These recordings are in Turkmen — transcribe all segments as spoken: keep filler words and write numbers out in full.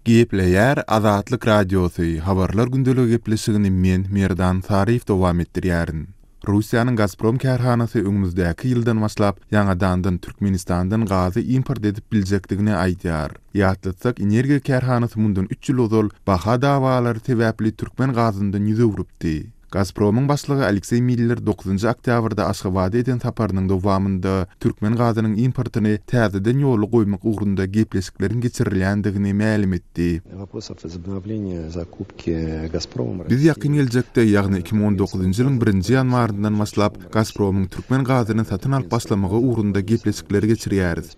Gepleyer Azatlyk Radiosu habarlar gündölügi gepleşigini men Merdan Sarif dowam etdirýärin. Russiýanyň Gazprom kärhanasy öňümüzdäki ýyldan başlap ýangadandan Türkmenistandan gazy import edip biljekdigini aýdýar. Ýatlatsak energiýa kärhanasy mundan üç ýyl ozal baha dawalary sebäpli türkmen gazyndan ýüze urupdy. Gazpromyň başlygy Aleksey Miller dokuzynjy oktýabrda Aşgabatda eden saparynyň dowamında türkmen gazynyň importyny täzeden ýoly goýmak ugrunda gepleşiklerin geçirilýändigini ma'lum etdi. Biz ýakyn geljekde, ýagny iki bin on dokuzynjy ýylyň birinji ýanwaryndan başlap Gazpromyň türkmen gazyny satyn alyp başlamagy ugrunda gepleşikleri geçirýäris.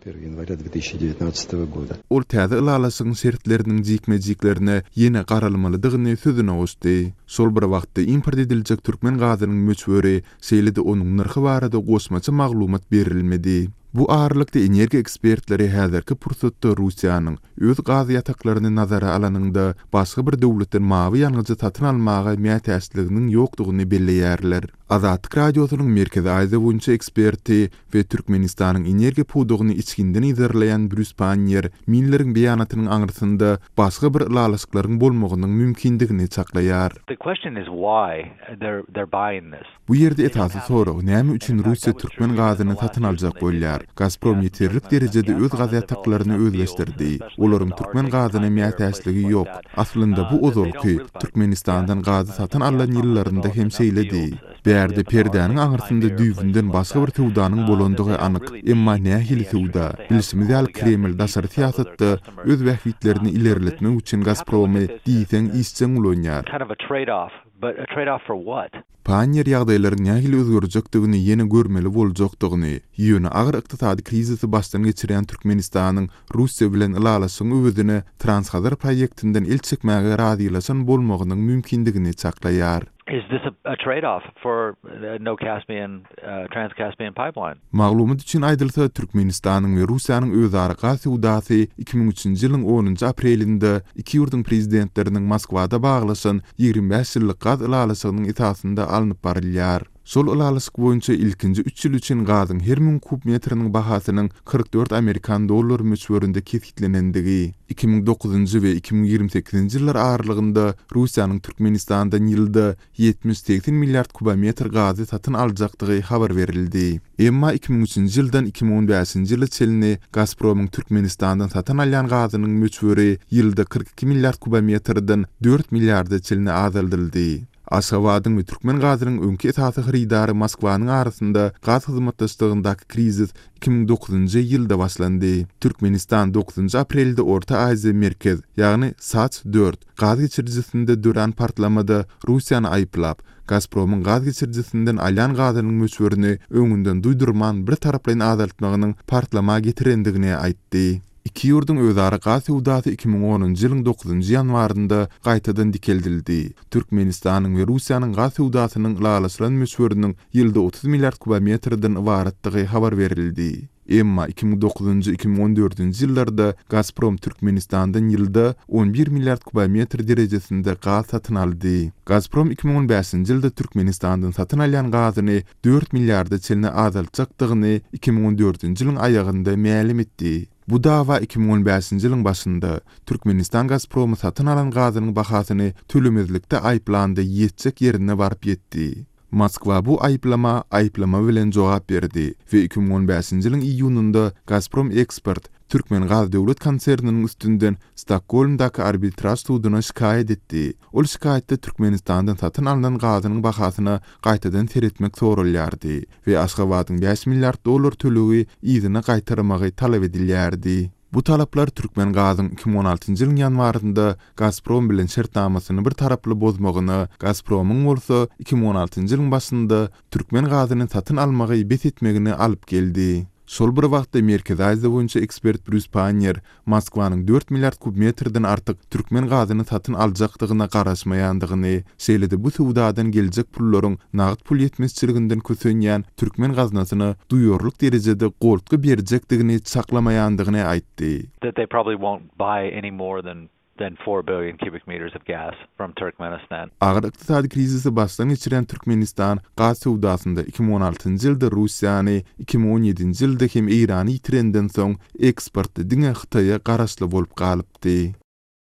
Ol täze ylalasyň şertleriniň jikmejiklerine ýene garalmalydygyny sözüne goşdy. Sol bir wagtda import ediljek türkmen gazynyň möçberi seýlede onuň narhy barada goşmaça maglumat berilmedi. Bu ağırlıkta energiya ekspertleri häzirki pursatda Russiýanyň öz gazy ýataklaryny nazara alanynda başga bir döwletden mawy ýalňyjy satyn almagy mätäçliginiň ýokdugyny belleýärler. Azatlyk Radiosynyň Merkezi Aýza boýunça eksperti we Türkmenistanyň energiya pudugyny içkinden izerleýän Bruce Panyer Miller'in beýanatynyň aňyrsynda başga bir ýalaşyklaryň bolmagynyň mümkindigini çaklaýar. The question is why they're they're buying this. Bu ýerde esasy sorag näme üçin Russiýa türkmen gazyny satyn aljak bolýar? Gazprom ýeterlik derejede öz gazy ýataklaryny özleşdirdi. Olaryň türkmen gazyna mätäçligi ýok. Aslynda bu ozalky Türkmenistandan gazy satyn alan ýyllarynda hem şeýledi. Bärde perdäniň aňyrsynda düýbünden başga bir tewdanyň bolandygy anyk. Emma nähili tewda? Bilsimiz ýaly Kreml daşary siýasatda öz wähitlerini ilerletmek üçin Gazpromy diýsen isçen ulanýar. Kind of a trade-off, but a trade-off for what? Panyer ýagdaýlaryň nähili özgörjekdigini ýene görmeli boljakdygyny, ýöne agyr ykdysady krizisi başdan geçiren Türkmenistanyň Russiýa bilen ylalasyň öwüdini Transhazar proýektinden el çekmäge radylaşan bolmagynyň mümkindigini çaklaýar. Is this a, a trade-off for uh, no Caspian, uh, Trans-Caspian pipeline? Maglumat üçin aýdylsa, Türkmenistanyň we Russiýanyň özara gazy udaty iki bin üçünjy ýylyň onunjy aprelinde iki ýurduň prezidentleriniň Moskwada baglaşan ýigirmi beş ýyllyk gaz ylalasynyň esasynda alınıp barylýar. Sol ylalasyk boýunça ilkinji üç ýyl üçin gazyň her min kub metriniň bahasynyň kırk dört Amerikan dollary möçberinde kesitlenendigi, iki bin dokuzynjy we iki bin ýigirmi sekizinji ýyllar aralygynda Russiýanyň Türkmenistandan ýylda yetmiş seksen milliard kubometr gazy satyn aljakdygy habar berildi. Emma iki bin üçünjy ýyldan iki bin on beşinji ýyla çelini Gazpromyň Türkmenistandan satyn alýan gazynyň möçberi ýylda kırk iki milliard kubometrden dört milliarda çelini azaldyldy. Aşgabatyň we türkmen gazynyň öňki esasy hyridary Moskwanyň arasynda gaz hyzmatdaşlygyndaky krizis iki bin dokuzynjy ýylda başlandy. Türkmenistan dokuzynjy aprelde Orta Aziýa merkez, ýagny Saç dört gaz geçirjisinde dören partlamada Russiýany aýplap, Gazpromyň gaz geçirjisinden alýan gazynyň möçberini öňünden duýdurman bir taraplaryň azaltmagynyň partlama getirendigini aýtdy. İki ýurduň özara gazy udaty iki bin onunjy ýylyň dokuzynjy ýanwarynda gaýtadan dikeldildi. Türkmenistanyň we Russiýanyň gazy udatynyň ýalaşylan möçberiniň ýylda otuz milliard kubometrden ibaratdygy habar berildi. Emma iki bin dokuzynjy iki bin on dördünjy ýyllarda Gazprom Türkmenistandan ýylda on bir milliard kubometr derejesinde gaz satyn aldy. Gazprom iki bin on beşinjy ýylda Türkmenistandan satyn alýan gazyny dört milliarda çelini azaltjakdygyny iki bin on dördünjy ýylyň aýagynda ma'lum etdi. Bu dawa iki bin on beşinjy ýylyň başynda Türkmenistan Gazpromy satyn alan gazynyň bahasyny tölemezlikde aýplandy ýetjek ýerine baryp ýetdi. Moskwa bu aýplama aýplama bilen jogap berdi we iki bin on beşinjy ýylyň iýununda Gazprom Export Türkmen Gaz Döwlet konserniniň üstünden Stokholmdaky arbitraj sudyna şikaýet etdi. Ol şikaýetde Türkmenistandan satyn alynan gazynyň bahasyny gaýtadan seretmek sorulýardy we Aşgabatyň beş milliard dollar tölegi ýygyny gaýtarmagy talap edilýärdi. Bu talaplar Türkmen gazyň iki bin on altynjy ýylyň ýanwarynda Gazprom bilen şertnamasyny bir taraply bozmagyny, Gazpromyň bolsa iki bin on altynjy ýylyň başynda Türkmen gazyny satyn almagy bet etmegini alyp geldi. Sol bir wagtda Merkezi Aýza boýunça ekspert Bruce Panyer Moskwanyň dört milliard kubmetrden artyk türkmen gazyny satyn aljakdygyna garaşmaýandygyny, şeýlede bu sowdadan geljek pullaryň nagd pul ýetmezçiliginden kösenýän türkmen gazynasyny duýarlyk derejede goltga berjekdigini saklamaýandygyny aýtdy. That they probably won't buy any more than than four billion cubic meters of gas from Turkmenistan. Agyr ykdysady krizisi başdan geçiren Türkmenistan gaz sowdasynda iki bin on altynjy ýylda Russiýany, iki bin on ýedinji ýylda hem Irany ýitirenden soň eksporty diňe Hytaýa garaşly bolup galypdy.